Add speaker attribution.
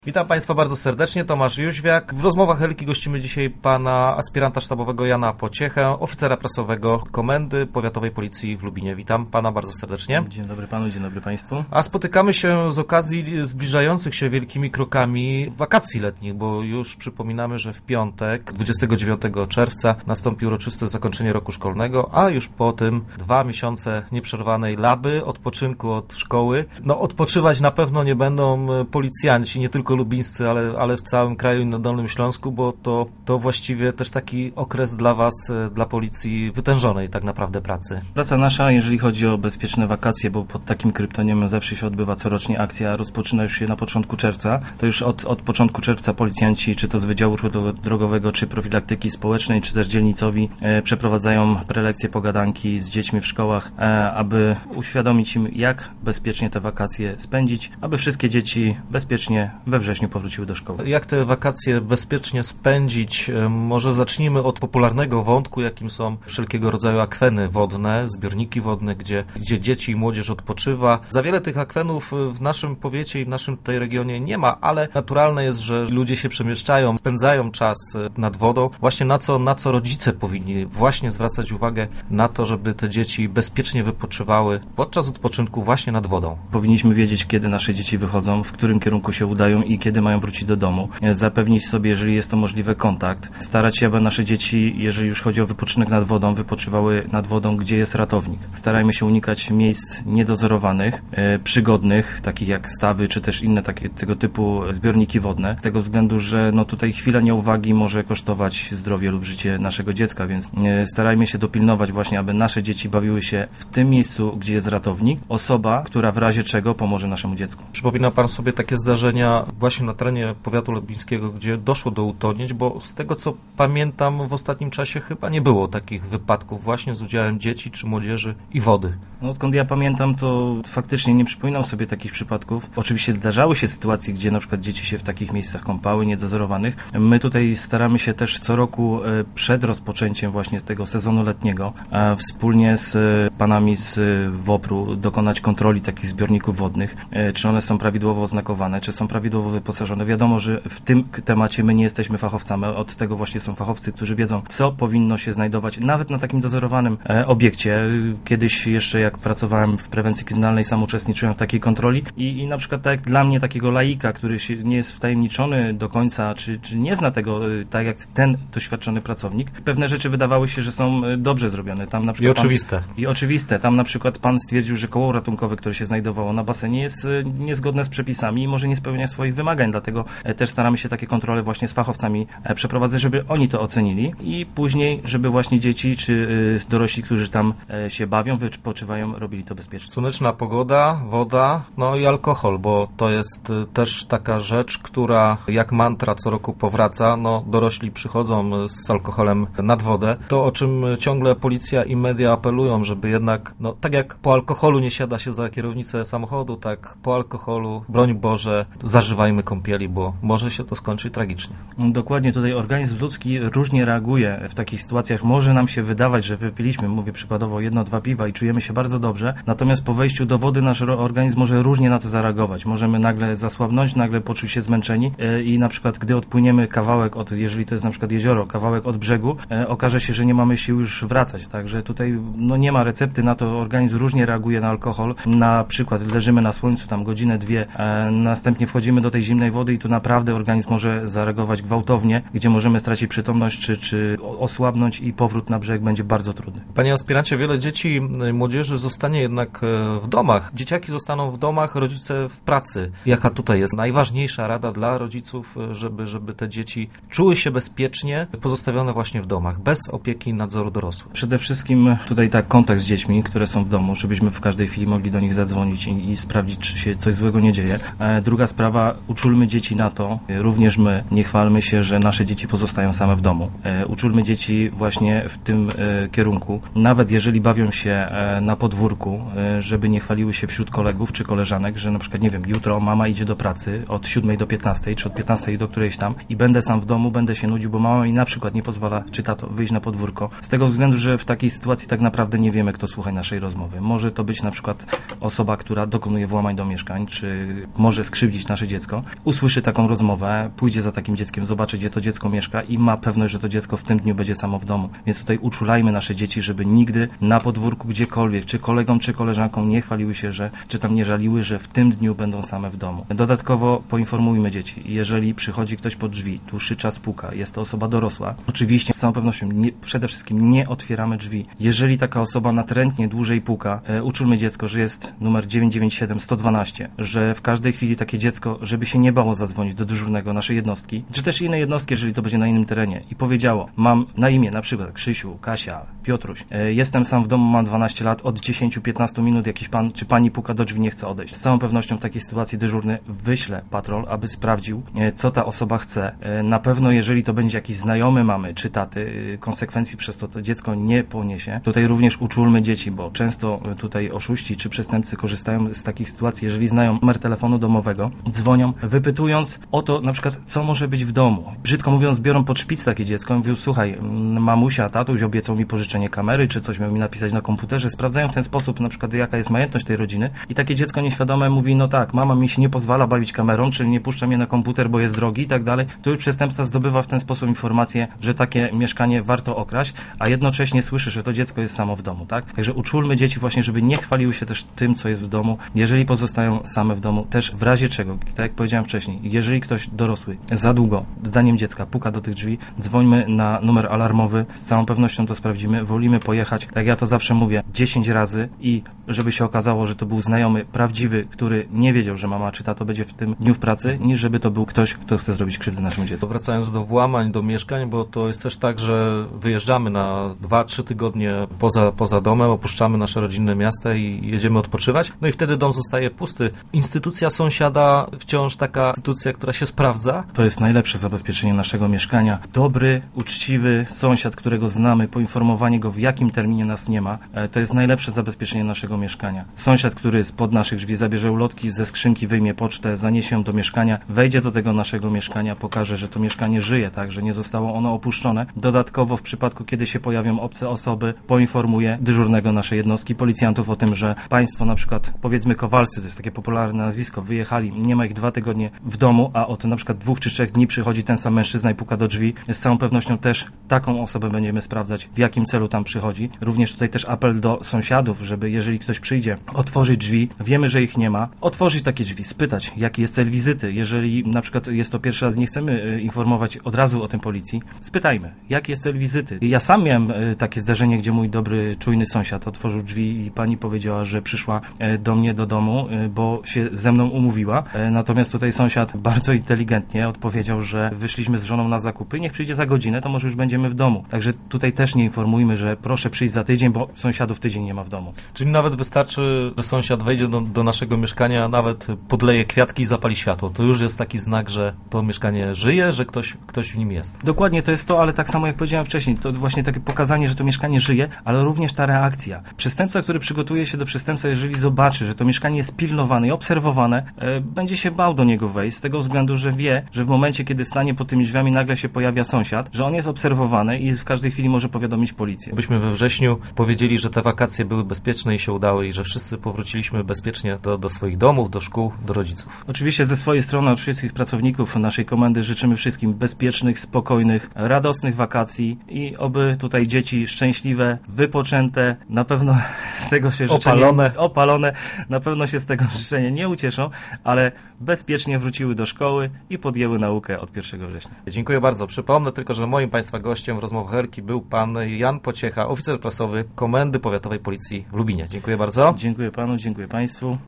Speaker 1: Witam Państwa bardzo serdecznie, Tomasz Jóźwiak. W rozmowach Elki gościmy dzisiaj pana aspiranta sztabowego Jana Pociechę, oficera prasowego Komendy Powiatowej Policji w Lubinie. Witam pana bardzo serdecznie.
Speaker 2: Dzień dobry panu, dzień dobry państwu.
Speaker 1: A spotykamy się z okazji zbliżających się wielkimi krokami wakacji letnich, bo już przypominamy, że w piątek, 29 czerwca nastąpi uroczyste zakończenie roku szkolnego, a już po tym 2 miesiące nieprzerwanej laby, odpoczynku od szkoły. No odpoczywać na pewno nie będą policjanci, nie tylko lubińscy, ale w całym kraju i na Dolnym Śląsku, bo to właściwie też taki okres dla was, dla policji wytężonej tak naprawdę pracy.
Speaker 2: Praca nasza, jeżeli chodzi o bezpieczne wakacje, bo pod takim kryptonimem zawsze się odbywa corocznie akcja, rozpoczyna już się na początku czerwca, to już od początku czerwca policjanci, czy to z Wydziału Ruchu Drogowego, czy Profilaktyki Społecznej, czy też dzielnicowi, przeprowadzają prelekcje, pogadanki z dziećmi w szkołach, aby uświadomić im, jak bezpiecznie te wakacje spędzić, aby wszystkie dzieci bezpiecznie we wrześniu powróciły do szkoły.
Speaker 1: Jak te wakacje bezpiecznie spędzić? Może zacznijmy od popularnego wątku, jakim są wszelkiego rodzaju akweny wodne, zbiorniki wodne, gdzie dzieci i młodzież odpoczywa. Za wiele tych akwenów w naszym powiecie i w naszym tutaj regionie nie ma, ale naturalne jest, że ludzie się przemieszczają, spędzają czas nad wodą. Właśnie na co rodzice powinni właśnie zwracać uwagę na to, żeby te dzieci bezpiecznie wypoczywały podczas odpoczynku właśnie nad wodą.
Speaker 2: Powinniśmy wiedzieć, kiedy nasze dzieci wychodzą, w którym kierunku się udają i kiedy mają wrócić do domu. Zapewnić sobie, jeżeli jest to możliwe, kontakt. Starać się, aby nasze dzieci, jeżeli już chodzi o wypoczynek nad wodą, wypoczywały nad wodą, gdzie jest ratownik. Starajmy się unikać miejsc niedozorowanych, przygodnych, takich jak stawy, czy też inne tego typu zbiorniki wodne. Z tego względu, że tutaj chwila nieuwagi może kosztować zdrowie lub życie naszego dziecka, więc starajmy się dopilnować właśnie, aby nasze dzieci bawiły się w tym miejscu, gdzie jest ratownik, osoba, która w razie czego pomoże naszemu dziecku.
Speaker 1: Przypomina pan sobie takie zdarzenia właśnie na terenie powiatu lubińskiego, gdzie doszło do utonięć, bo z tego co pamiętam w ostatnim czasie chyba nie było takich wypadków właśnie z udziałem dzieci czy młodzieży i wody.
Speaker 2: Odkąd ja pamiętam, to faktycznie nie przypominam sobie takich przypadków. Oczywiście zdarzały się sytuacje, gdzie na przykład dzieci się w takich miejscach kąpały, niedozorowanych. My tutaj staramy się też co roku przed rozpoczęciem właśnie tego sezonu letniego wspólnie z panami z WOPR-u dokonać kontroli takich zbiorników wodnych, czy one są prawidłowo oznakowane, czy są prawidłowo wyposażone. Wiadomo, że w tym temacie my nie jesteśmy fachowcami. Od tego właśnie są fachowcy, którzy wiedzą, co powinno się znajdować nawet na takim dozorowanym obiekcie. Kiedyś jeszcze jak pracowałem w prewencji kryminalnej, sam uczestniczyłem w takiej kontroli i na przykład tak jak dla mnie, takiego laika, który się nie jest wtajemniczony do końca, czy nie zna tego, tak jak ten doświadczony pracownik, pewne rzeczy wydawały się, że są dobrze zrobione. Tam na przykład
Speaker 1: I oczywiste.
Speaker 2: Tam na przykład pan stwierdził, że koło ratunkowe, które się znajdowało na basenie, jest niezgodne z przepisami i może nie spełnia swoich wymagań, dlatego też staramy się takie kontrole właśnie z fachowcami przeprowadzać, żeby oni to ocenili i później, żeby właśnie dzieci czy dorośli, którzy tam się bawią, wypoczywają, robili to bezpiecznie.
Speaker 1: Słoneczna pogoda, woda, i alkohol, bo to jest też taka rzecz, która jak mantra co roku powraca. Dorośli przychodzą z alkoholem nad wodę. To, o czym ciągle policja i media apelują, żeby jednak, tak jak po alkoholu nie siada się za kierownicę samochodu, tak po alkoholu, broń Boże, zażywajmy kąpieli, bo może się to skończyć tragicznie.
Speaker 2: Dokładnie, tutaj organizm ludzki różnie reaguje w takich sytuacjach. Może nam się wydawać, że wypiliśmy, mówię przykładowo 1-2 piwa i czujemy się bardzo dobrze, natomiast po wejściu do wody nasz organizm może różnie na to zareagować. Możemy nagle zasłabnąć, nagle poczuć się zmęczeni i na przykład gdy odpłyniemy kawałek jeżeli to jest na przykład jezioro, kawałek od brzegu, okaże się, że nie mamy sił już wracać. Także tutaj nie ma recepty na to, organizm różnie reaguje na alkohol. Na przykład leżymy na słońcu tam godzinę, 2, następnie wchodzimy do tej zimnej wody i tu naprawdę organizm może zareagować gwałtownie, gdzie możemy stracić przytomność, czy osłabnąć i powrót na brzeg będzie bardzo trudny.
Speaker 1: Panie aspirancie, wiele dzieci, młodzieży zostanie jednak w domach. Dzieciaki zostaną w domach, rodzice w pracy. Jaka tutaj jest najważniejsza rada dla rodziców, żeby te dzieci czuły się bezpiecznie, pozostawione właśnie w domach, bez opieki i nadzoru dorosłych?
Speaker 2: Przede wszystkim tutaj kontakt z dziećmi, które są w domu, żebyśmy w każdej chwili mogli do nich zadzwonić i sprawdzić, czy się coś złego nie dzieje. Druga sprawa, uczulmy dzieci na to, również my, nie chwalmy się, że nasze dzieci pozostają same w domu. Uczulmy dzieci właśnie w tym kierunku. Nawet jeżeli bawią się na podwórku, żeby nie chwaliły się wśród kolegów czy koleżanek, że na przykład, jutro mama idzie do pracy od 7 do 15, czy od 15 do którejś tam i będę sam w domu, będę się nudził, bo mama mi na przykład nie pozwala, czy tato, wyjść na podwórko. Z tego względu, że w takiej sytuacji tak naprawdę nie wiemy, kto słucha naszej rozmowy. Może to być na przykład osoba, która dokonuje włamań do mieszkań, czy może skrzywdzić nasze dziecko. dziecko, usłyszy taką rozmowę, pójdzie za takim dzieckiem, zobaczy, gdzie to dziecko mieszka i ma pewność, że to dziecko w tym dniu będzie samo w domu. Więc tutaj uczulajmy nasze dzieci, żeby nigdy na podwórku gdziekolwiek, czy kolegom, czy koleżankom nie chwaliły się, czy tam nie żaliły, że w tym dniu będą same w domu. Dodatkowo poinformujmy dzieci, jeżeli przychodzi ktoś pod drzwi, dłuższy czas puka, jest to osoba dorosła, oczywiście z całą pewnością przede wszystkim nie otwieramy drzwi. Jeżeli taka osoba natrętnie dłużej puka, uczulmy dziecko, że jest numer 997 112, że w każdej chwili takie dziecko, żeby się nie bało zadzwonić do dyżurnego naszej jednostki, czy też innej jednostki, jeżeli to będzie na innym terenie i powiedziało, mam na imię na przykład Krzysiu, Kasia, Piotruś, jestem sam w domu, mam 12 lat, od 10-15 minut jakiś pan czy pani puka do drzwi, nie chce odejść. Z całą pewnością w takiej sytuacji dyżurny wyśle patrol, aby sprawdził, co ta osoba chce. Na pewno, jeżeli to będzie jakiś znajomy mamy czy taty, konsekwencji przez to dziecko nie poniesie. Tutaj również uczulmy dzieci, bo często tutaj oszuści czy przestępcy korzystają z takich sytuacji, jeżeli znają numer telefonu domowego, dzwonią, wypytując o to, na przykład, co może być w domu. Brzydko mówiąc, biorą pod szpic takie dziecko i mówią, słuchaj, mamusia, tatuś obiecał mi pożyczenie kamery, czy coś miał mi napisać na komputerze. Sprawdzają w ten sposób, na przykład, jaka jest majętność tej rodziny i takie dziecko nieświadome mówi, no tak, mama mi się nie pozwala bawić kamerą, czyli nie puszcza mnie na komputer, bo jest drogi i tak dalej. To już przestępca zdobywa w ten sposób informację, że takie mieszkanie warto okraść, a jednocześnie słyszy, że to dziecko jest samo w domu, tak? Także uczulmy dzieci właśnie, żeby nie chwaliły się też tym, co jest w domu, jeżeli pozostają same w domu, też w razie czego, tak jak powiedziałem wcześniej, jeżeli ktoś dorosły za długo, zdaniem dziecka, puka do tych drzwi, dzwońmy na numer alarmowy, z całą pewnością to sprawdzimy, wolimy pojechać, jak ja to zawsze mówię, 10 razy i żeby się okazało, że to był znajomy, prawdziwy, który nie wiedział, że mama czy tato będzie w tym dniu w pracy, niż żeby to był ktoś, kto chce zrobić krzywdę naszemu dziecku.
Speaker 1: Wracając do włamań, do mieszkań, bo to jest też tak, że wyjeżdżamy na 2-3 tygodnie poza domem, opuszczamy nasze rodzinne miasta i jedziemy odpoczywać, no i wtedy dom zostaje pusty. Instytucja sąsiada wciąż taka instytucja, która się sprawdza.
Speaker 2: To jest najlepsze zabezpieczenie naszego mieszkania. Dobry, uczciwy sąsiad, którego znamy, poinformowanie go, w jakim terminie nas nie ma, to jest najlepsze zabezpieczenie naszego mieszkania. Sąsiad, który spod naszych drzwi zabierze ulotki, ze skrzynki wyjmie pocztę, zaniesie ją do mieszkania, wejdzie do tego naszego mieszkania, pokaże, że to mieszkanie żyje, tak, że nie zostało ono opuszczone. Dodatkowo w przypadku, kiedy się pojawią obce osoby, poinformuje dyżurnego naszej jednostki, policjantów o tym, że państwo, na przykład powiedzmy Kowalscy, to jest takie popularne nazwisko, wyjechali, nie ma ich 2 tygodnie w domu, a od na przykład 2 czy 3 dni przychodzi ten sam mężczyzna i puka do drzwi. Z całą pewnością też taką osobę będziemy sprawdzać, w jakim celu tam przychodzi. Również tutaj też apel do sąsiadów, żeby jeżeli ktoś przyjdzie, otworzyć drzwi, wiemy, że ich nie ma, otworzyć takie drzwi, spytać, jaki jest cel wizyty. Jeżeli na przykład jest to pierwszy raz, nie chcemy informować od razu o tym policji, spytajmy, jaki jest cel wizyty. Ja sam miałem takie zdarzenie, gdzie mój dobry, czujny sąsiad otworzył drzwi i pani powiedziała, że przyszła do mnie do domu, bo się ze mną umówiła. Natomiast tutaj sąsiad bardzo inteligentnie odpowiedział, że wyszliśmy z żoną na zakupy, niech przyjdzie za godzinę, to może już będziemy w domu. Także tutaj też nie informujmy, że proszę przyjść za tydzień, bo sąsiadów tydzień nie ma w domu.
Speaker 1: Czyli nawet wystarczy, że sąsiad wejdzie do naszego mieszkania, nawet podleje kwiatki i zapali światło. To już jest taki znak, że to mieszkanie żyje, że ktoś w nim jest.
Speaker 2: Dokładnie to jest to, ale tak samo jak powiedziałem wcześniej, to właśnie takie pokazanie, że to mieszkanie żyje, ale również ta reakcja. Przestępca, który przygotuje się do przestępstwa, jeżeli zobaczy, że to mieszkanie jest pilnowane i obserwowane, będzie się bał do niego wejść, z tego względu, że wie, że w momencie, kiedy stanie pod tymi drzwiami, nagle się pojawia sąsiad, że on jest obserwowany i w każdej chwili może powiadomić policję.
Speaker 1: Byśmy we wrześniu powiedzieli, że te wakacje były bezpieczne i się udały i że wszyscy powróciliśmy bezpiecznie do swoich domów, do szkół, do rodziców.
Speaker 2: Oczywiście ze swojej strony od wszystkich pracowników naszej komendy życzymy wszystkim bezpiecznych, spokojnych, radosnych wakacji i oby tutaj dzieci szczęśliwe, wypoczęte, na pewno z tego się życzenie... Opalone. Na pewno się z tego życzenia nie ucieszą, ale bezpiecznie wróciły do szkoły i podjęły naukę od 1 września.
Speaker 1: Dziękuję bardzo. Przypomnę tylko, że moim Państwa gościem w rozmowach Erki był Pan Jan Pociecha, oficer prasowy Komendy Powiatowej Policji w Lubinie. Dziękuję bardzo.
Speaker 2: Dziękuję Panu, dziękuję Państwu.